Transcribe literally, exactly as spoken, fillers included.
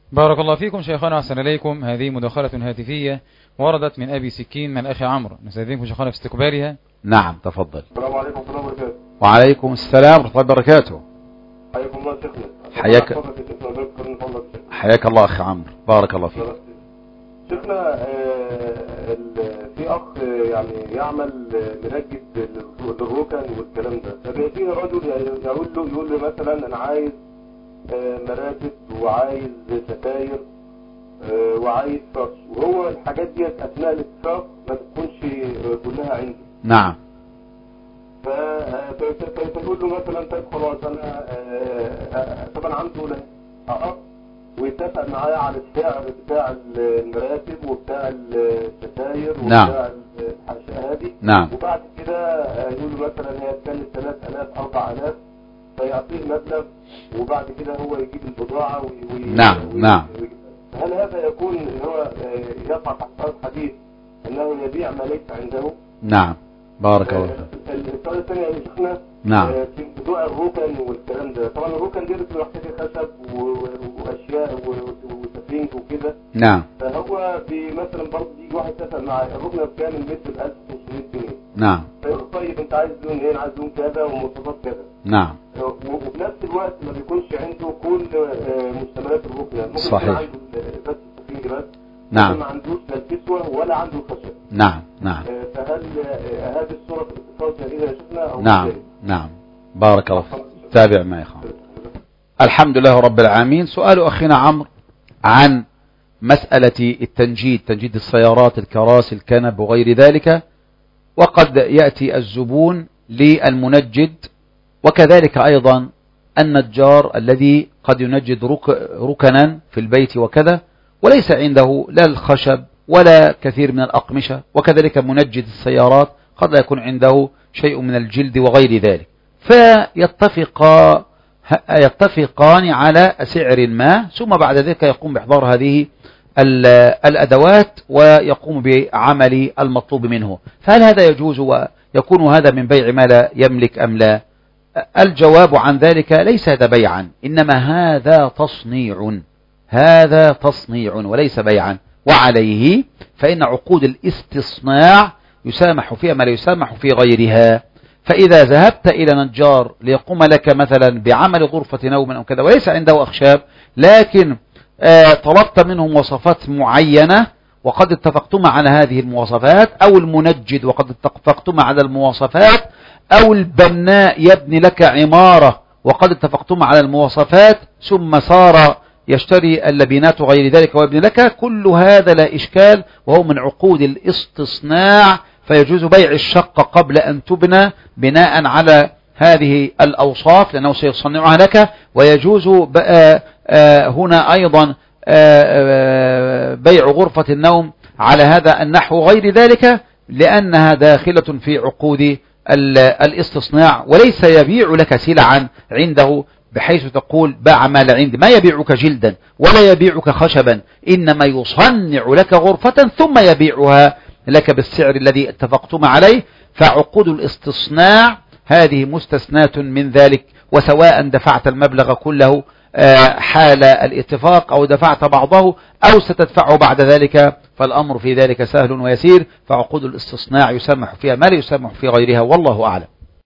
بارك الله فيكم شيخنا، أحسن إليكم. هذه مداخلة هاتفية وردت من أبي سكين من أخي عمرو، نستأذنكم شيخنا في استقبالها. نعم تفضل. السلام عليكم ورحمة الله وبركاته. وعليكم السلام ورحمة الله وبركاته. حياكم الله شيخنا. حياك حياك الله أخي عمرو، بارك الله فيك. شيخنا في أخ يعني يعمل منجد للركن والكلام ده، فبيجيه رجل يقول له يقول له مثلا أنا عايز مراتب وعايز ستاير وعايز فرش، وهو الحاجات دي أثناء الاتفاق ما تكونش كلها عنده. نعم. فتقول له مثلا طيب خلاص أنا طبعا عنده له أقف ويتفق معايا على السعر بتاع المراتب وبتاع الستاير نعم. وبتاع الحاشية هذه. نعم. وبعد كده يقول له مثلا هي تكلف ثلاث آلاف أربع آلاف، فيعطيه مبلغ وبعد كده هو يجيب البضاعة وي... نعم وي... نعم. هل هذا يكون هو يقع تحت الحديث أنه يبيع ما ليس عنده؟ نعم بارك الله. السؤال الثاني يا شيخنا، نعم، في موضوع الركن والكلام ده، طبعا الركن دي بتحتاج خشب واشياء وسفنج وكده. نعم. فهو مثلا برضه يجي واحد يتفق معاه الركن بكام؟ المتر ألف وخمسمائة جنيه. نعم. فيقول طيب انت عايز لون ايه؟ عايز لون كذا ومواصفات كذا. نعم. وفي نفس الوقت ما بيكونش عنده كل مشتملات الركن، ممكن صحيح. يكون عنده بس السفنج بس. نعم. ما عندوش لا الكسوة ولا عنده الخشب. نعم. نعم. فهل هذه الصورة في الاتصال جديدة يا شيخنا أو نعم. نعم بارك الله فيك. تابع معي خالد. الحمد لله رب العالمين. سؤال أخينا عمرو عن مسألة التنجيد، تنجيد السيارات، الكراسي، الكنب وغير ذلك، وقد يأتي الزبون للمنجد وكذلك أيضا النجار الذي قد ينجد رك ركنا في البيت وكذا، وليس عنده لا الخشب ولا كثير من الأقمشة، وكذلك منجد السيارات قد لا يكون عنده شيء من الجلد وغير ذلك، فيتفقا يتفقان على سعر ما، ثم بعد ذلك يقوم بإحضار هذه الأدوات ويقوم بعمل المطلوب منه. فهل هذا يجوز ويكون هذا من بيع ما لا يملك أم لا؟ الجواب عن ذلك ليس هذا بيعا، إنما هذا تصنيع، هذا تصنيع وليس بيعا. وعليه فإن عقود الاستصناع يسامح فيها ما لا يسامح في غيرها. فإذا ذهبت إلى نجار ليقوم لك مثلا بعمل غرفة نوم أو كذا وليس عنده أخشاب، لكن آه طلبت منه مواصفات معينة وقد اتفقتما على هذه المواصفات، أو المنجد وقد اتفقتما على المواصفات، أو البناء يبني لك عمارة وقد اتفقتما على المواصفات، ثم صار يشتري اللبنات وغير ذلك ويبني لك، كل هذا لا إشكال وهو من عقود الاستصناع، فيجوز بيع الشقة قبل أن تبنى بناء على هذه الأوصاف لأنه سيصنعها لك. ويجوز هنا أيضا بيع غرفة النوم على هذا النحو غير ذلك، لأنها داخلة في عقود الاستصناع، وليس يبيع لك سلعا عنده بحيث تقول باع ما لا عندي، ما يبيعك جلدا ولا يبيعك خشبا، إنما يصنع لك غرفة ثم يبيعها لك بالسعر الذي اتفقتم عليه. فعقود الاستصناع هذه مستثناة من ذلك، وسواء دفعت المبلغ كله حال الاتفاق أو دفعت بعضه أو ستدفعه بعد ذلك، فالأمر في ذلك سهل ويسير. فعقود الاستصناع يسمح فيها ما لا يسمح في غيرها، والله أعلم.